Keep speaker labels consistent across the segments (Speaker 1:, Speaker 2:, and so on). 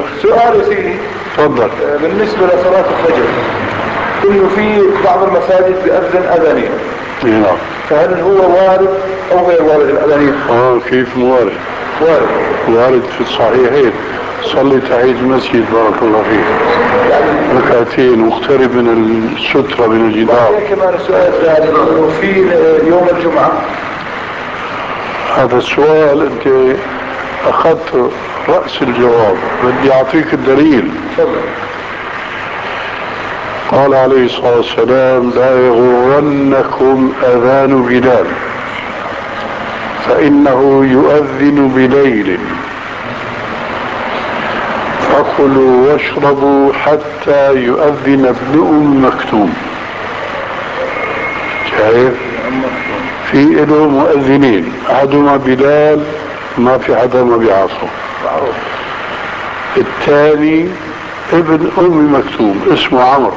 Speaker 1: الله.
Speaker 2: سؤال يا سيدي.
Speaker 1: تفضل.
Speaker 2: بالنسبة لصلاة الفجر، إنه في بعض المساجد بيأذن أذانين.
Speaker 1: نعم.
Speaker 2: فهل هو وارد أو غير وارد الأذانين؟
Speaker 1: كيف وارد؟
Speaker 2: وارد.
Speaker 1: وارد في الصحيحين. صلي تحية المسجد بارك الله فيك ركعتين واقترب من السترة من الجدار.
Speaker 2: كمان السؤال الثاني، إنه في يوم الجمعة.
Speaker 1: هذا السؤال أنت أخذت رأس الجواب، بدي أعطيك الدليل. قال عليه الصلاة والسلام: لا يغرنكم أذان بلال فإنه يؤذن بليل فكلوا واشربوا حتى يؤذن ابن أم مكتوم. شايف؟ في له مؤذنين، أحدهما بلال ما في حدا ما بيعرفه، الثاني ابن أم مكتوم اسمه عمرو.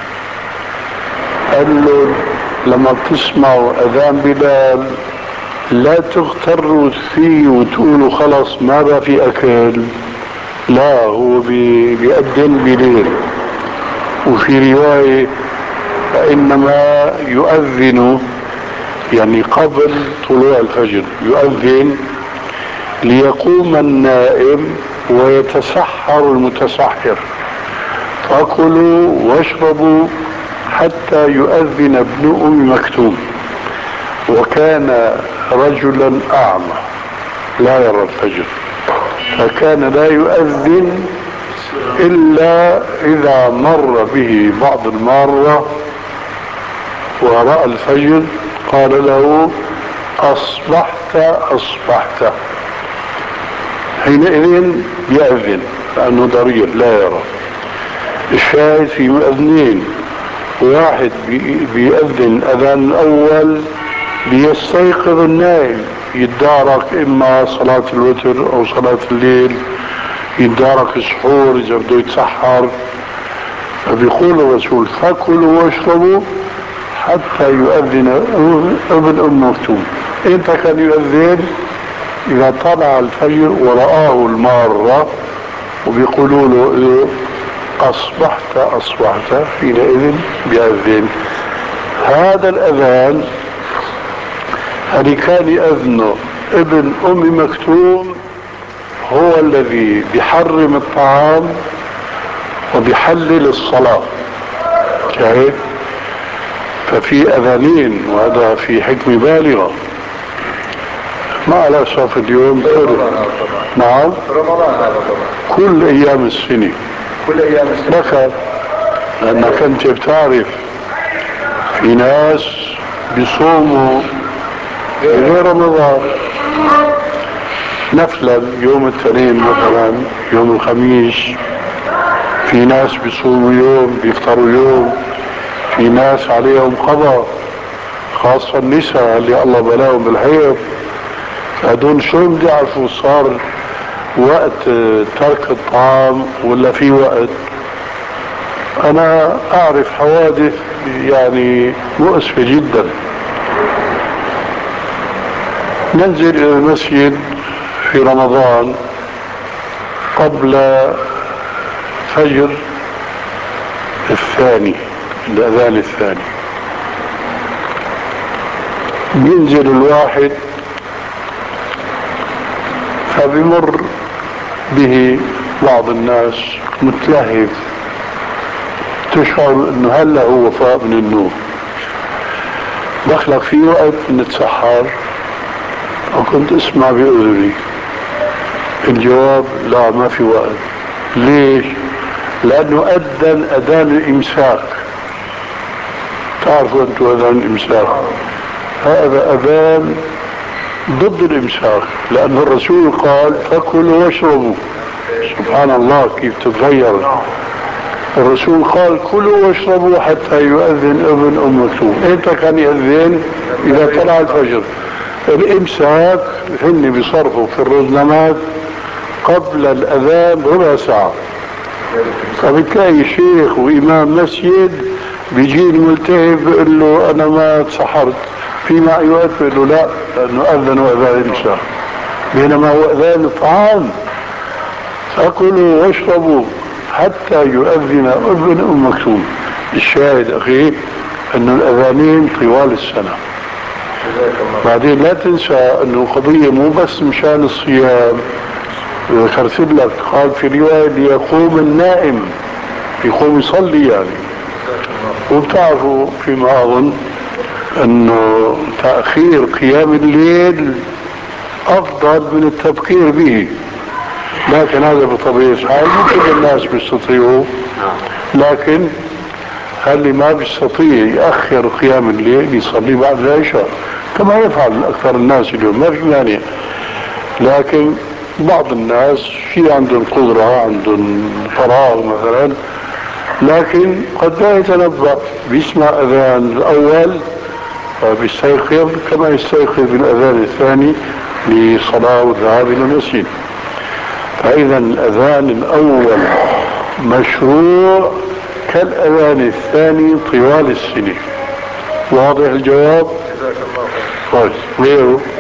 Speaker 1: قال له لما بتسمعوا أذان بلال لا تغتروا فيه وتقولوا خلص ما بقى في أكل، لا، هو بيأذن بليل. وفي رواية فإنما يؤذن يعني قبل طلوع الفجر، يؤذن ليقوم النائم ويتسحر المتسحر، فكلوا واشربوا حتى يؤذن ابن أم مكتوم. وكان رجلا أعمى لا يرى الفجر، فكان لا يؤذن إلا إذا مر به بعض المارة ورأى الفجر قال له: أصبحت أصبحت. حينئذ يأذن لأنه ضرير لا يرى. الشاهد في مؤذنين، واحد بيأذن أذان الأول ليستيقظ النائم، يتدارك إما صلاة الوتر أو صلاة الليل، يتدارك السحور إذا بده يتسحر. فبيقول الرسول: فكلوا واشربوا حتى يؤذن ابن أم مكتوم. إمتى كان يؤذن؟ إذا طلع الفجر ورآه المارة وبيقولوا له: أصبحت أصبحت، حينئذ بيأذن. هذا الأذان الذي كان يأذنه ابن أم مكتوم هو الذي بيحرم الطعام وبيحلل الصلاة. شايف؟ ففي أذانين، وهذا في حكمة بالغة. مع الأسف اليوم نعم
Speaker 2: رمضان هذا طبعا
Speaker 1: كل أيام السنة،
Speaker 2: كل أيام السنة.
Speaker 1: لك لأنك أنت بتعرف في ناس بيصوموا غير رمضان نفلا، يوم الاثنين مثلا، يوم الخميس. في ناس بيصوموا يوم بيفطروا يوم، في ناس عليهم قضاء، خاصة النساء اللي الله بلاهم بالحيض. هدول شلون بيعرفوا صار وقت ترك الطعام ولا في وقت؟ أنا أعرف حوادث يعني مؤسفة جدا. ننزل إلى المسجد في رمضان قبل فجر الثاني، الأذان الثاني، ينزل الواحد فبمر به بعض الناس متلهف، تشعر انه هلا هو فاق من النوم. دخلك في وقت نتسحر وكنت اسمع بأذني الجواب: لا، ما في وقت. ليش؟ لأنه أذان الإمساك. تعرفوا أنتم أذان الإمساك؟ هذا أذان ضد الإمساك، لأن الرسول قال: فكلوا واشربوا. سبحان الله كيف تتغير. الرسول قال: كلوا واشربوا حتى يؤذن ابن أم مكتوم. إمتى كان يؤذن؟ إذا طلع الفجر. الإمساك هن بيصرفوا في الرزنامات قبل الأذان ربع ساعة. فبتلاقي شيخ وإمام مسجد بيجي الملتهب بيقول له: أنا ما تسحرت، في معي وقت؟ بيقول له: لا، لأنه أذنوا أذان الإمساك، بينما هو أذان الطعام. فكلوا واشربوا حتى يؤذن ابن ام مكتوم. الشاهد اخي انه الاذانين طوال السنه. بعدين لا تنسى انه قضيه مو بس مشان الصيام. ذكرت لك قال في روايه ليقوم النائم، يقوم يصلي يعني. وبتعرفوا فيما اظن انه تاخير قيام الليل افضل من التبكير به، لكن هذا بطبيعة الحال مو كل الناس بيستطيعوا. لكن اللي ما بيستطيع يأخر قيام الليل يصلي بعد العشاء كما يفعل أكثر الناس اليوم، ما في مانع. لكن بعض الناس في عندهم قدرة، عندهم فراغ مثلا، لكن قد لا يتنبأ، بيسمع أذان الأول فبيستيقظ كما يستيقظ بالأذان الثاني لصلاة والذهاب إلى المسجد. فإذا الأذان الأول مشروع كالأذان الثاني طوال السنة. واضح الجواب؟ طيب غيره.